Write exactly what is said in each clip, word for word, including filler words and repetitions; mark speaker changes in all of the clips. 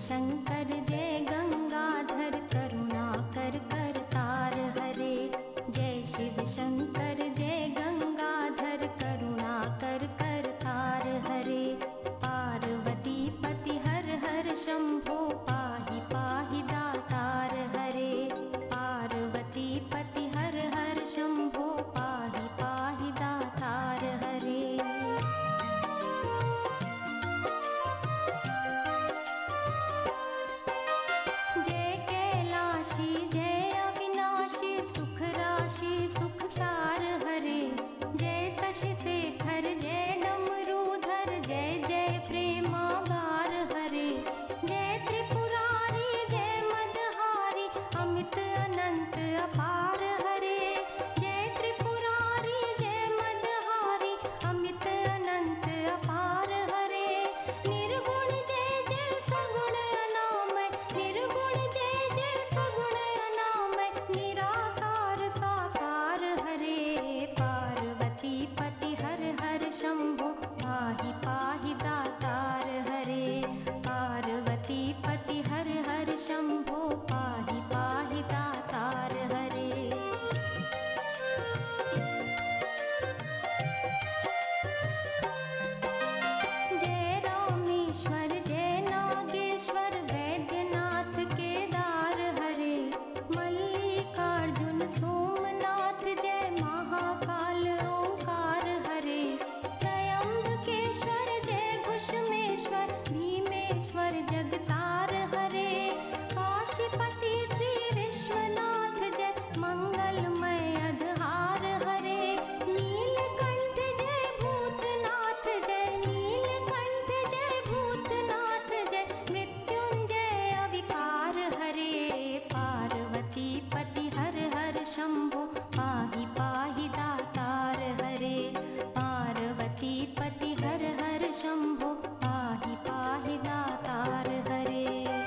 Speaker 1: शंकर जय गंगाधर करुणाकर करतार हरे। जय शिव शंकर जय गंगाधर करुणाकर करतार हरे। पार्वती पति हर हर शंभो पाहि पाहि दातार हरे। पार्वती पति हर हर शंभो पाहि पाहि दातार हरे। जय कैलाशी जय अविनाशी सुख राशि सुख सार हरे। जय शशि शेखर जय डमरूधर जय जय प्रेमागार हरे। जय त्रिपुरारी जय मदहारी अमित अनंत अपार हरे। जय त्रिपुरारी जय मदहारी अमित अनंत अपार हरे। निर्गुण जय जय सगुण अनामय निर्गुण जय जय सगुण अनामय निराकार साकार हरे। पार्वती पति हर हर शंभो पाहि पाहि दातार हरे। पार्वती पति हर हर शंभो पाहि पाहि दातार हरे। जय रामेश्वर जय नागेश्वर वैद्यनाथ केदार हरे। मल्लिकार्जुन सोमनाथ जय महाकाल ओंकार हरे। त्रयंबकेश्वर जय घुष्मेश्वर भीमेश्वर जगतार हरे। काशीपति श्री विश्वनाथ जय मंगलमय अधहार हरे। नीलकंठ जय भूतनाथ जय नीलकंठ जय भूतनाथ जय मृत्युंजय अविकार हरे। पार्वती पति हर हर शंभो पाहि पाहि दातार हरे। पार्वती पति हर हर शंभो पाहि पाहि दातार हरे।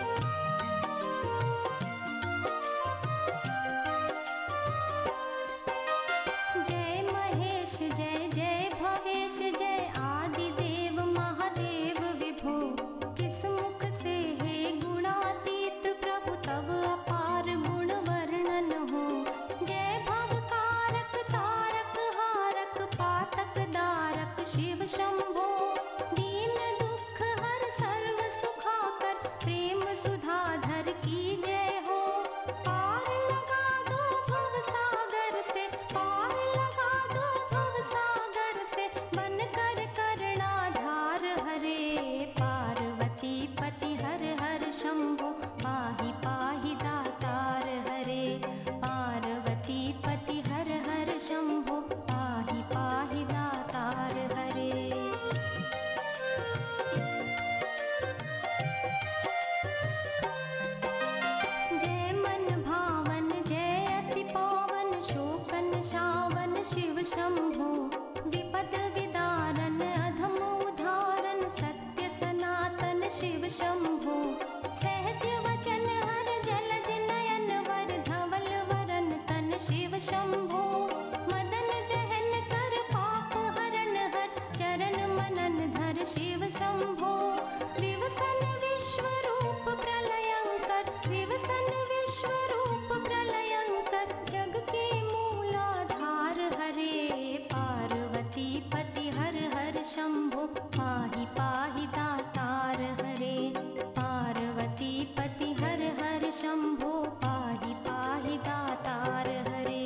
Speaker 1: जय महेश जय जय भवेश जय आदिदेव महादेव विभो। किस मुख से हे गुणातीत प्रभु तब अपार गुण वर्णन हो। जय भवकारक तारक हारक पातक दारक शिव शंभो। दीन दुख हर सर्व सुखाकर प्रेम सुधाधर की जय हो। पार लगा दो भव सागर से पार लगा दो भव सागर से बनकर करणाधार हरे। पार्वती पति हर हर शंभो पाहि पाहि दातार हरे। पार्वती पति हर हर शंभो पाहि पाहि दातार हरे। जय मन भावन जय अति पावन शोकन शावन शिव शंभो। विपद विदारन अधम उधारन सत्य सनातन शिव शंभो। सहज वचन हर जलज नयन वर धवल वरन तन शिव शंभो। मदन दहन कर पाप हरण हर चरण मनन धर शिव शंभो। विवसन विश्वरूप प्रलयंकर विवसन विश्वरूप प्रलयंकर जग के मूलाधार हरे। पार्वती पति हर हर शंभो पाहि पाहि दातार हरे। पार्वती पति हर हर शंभो पाहि पाहि दातार हरे।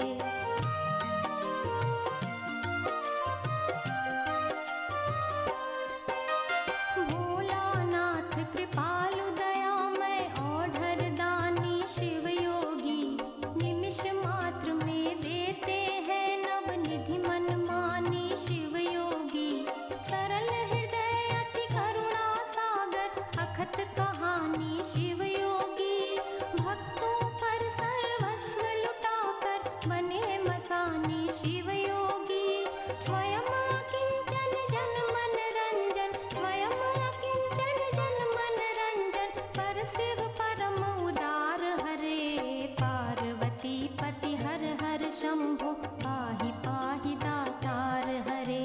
Speaker 1: भोलानाथ कृपालु दयामय औढ़र दानी शिव योगी। निमिष मात्र में देते हैं नव निधि मन मानी शिव योगी। सरल हृदय अति करुणा सागर अखत कहानी शिव योगी। भक्तों पर सर्वस्व लुटाकर बने मसानी शिव योगी। स्वयं अकिंचन जन मन रंजन स्वयं अकिंचन जन मन रंजन पर शिव परम उदार हरे। पार्वती पति हर हर शंभो पाहि पाहि दातार हरे।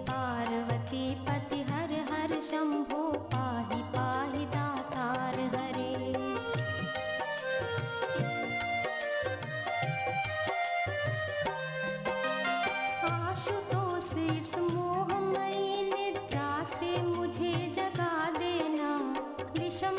Speaker 1: पार्वती पति हर हर शंभो पाहि पाहि दातार हरे।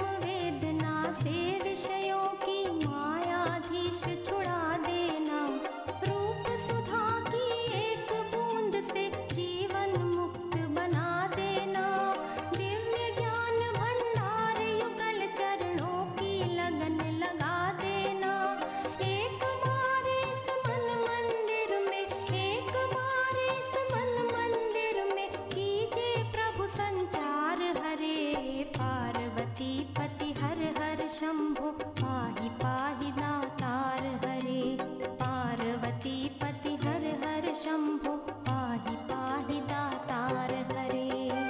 Speaker 1: वेदना से विषयों की मायाधीश छुड़ा देना। रूप सुधा की एक बूंद से जीवन मुक्त बना देना। दिव्य ज्ञान भंडार युगल चरणों की लगन लगा देना। एक बार इस मन मंदिर में, एक बार इस मन मंदिर में कीजिए प्रभु संचार हरे। पार्वती पति हर हर शंभो पाहि पाहि दातार हरे। पार्वती पति हर हर शंभो पाहि पाहि दातार हरे।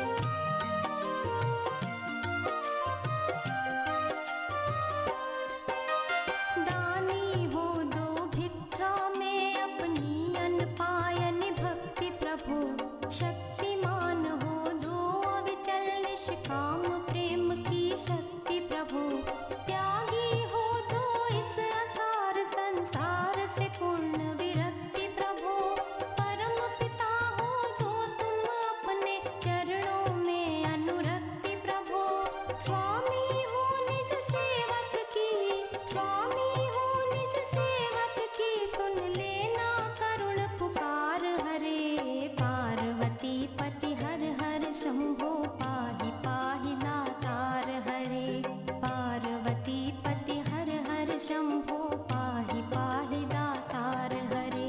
Speaker 1: दानी हो दो भिक्षा में अपनी अन्न पायन भक्ति प्रभु। शक्तिमान हो दो अविचल निष्काम प्रेम की शक्ति प्रभु। त्यागी हो दो इस असार संसार से पूर्ण विरक्ति प्रभु। परम पिता हो दो तुम अपने चरणों में अनुरक्ति प्रभु। स्वामी हो निज सेवक की, स्वामी हो निज सेवक की, सुन लेना करुण पुकार हरे। पार्वती पति हर हर शंभो पाहि पाहि दातार हरे। पार्वती पति हर हर शंभो पाहि पाहि दातार हरे।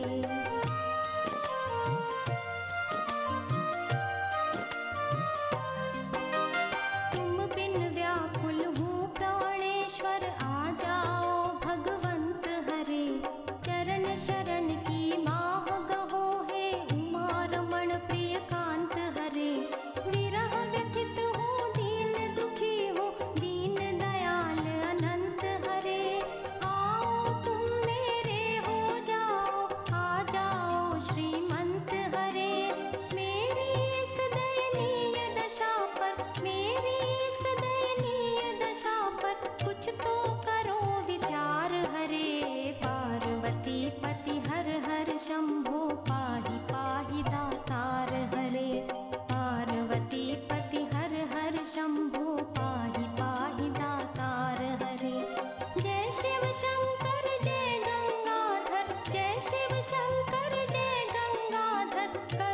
Speaker 1: तुम बिन व्याकुल हूँ प्राणेश्वर, आ जाओ भगवंत हरे। चरण शरण की माह गहो हे उमा रमण प्रिय कांत हरे। विरह व्यथित हूँ दीन दुखी हूँ दीन दयाल अनंत हरे। आओ तुम मेरे हो जाओ, आ जाओ श्रीमंत हरे। मेरी इस दयनीय दशा पर, मेरी इस दयनीय दशा पर कुछ तो करो विचार हरे। पार्वती पति हर हर शंभो पाहि पाहि दातार हरे। पार्वती पति हर हर शंभो पाहि पाहि दातार हरे। जय शिव शंकर जय गंगाधर, जय शिव शंकर जय गंगाधर।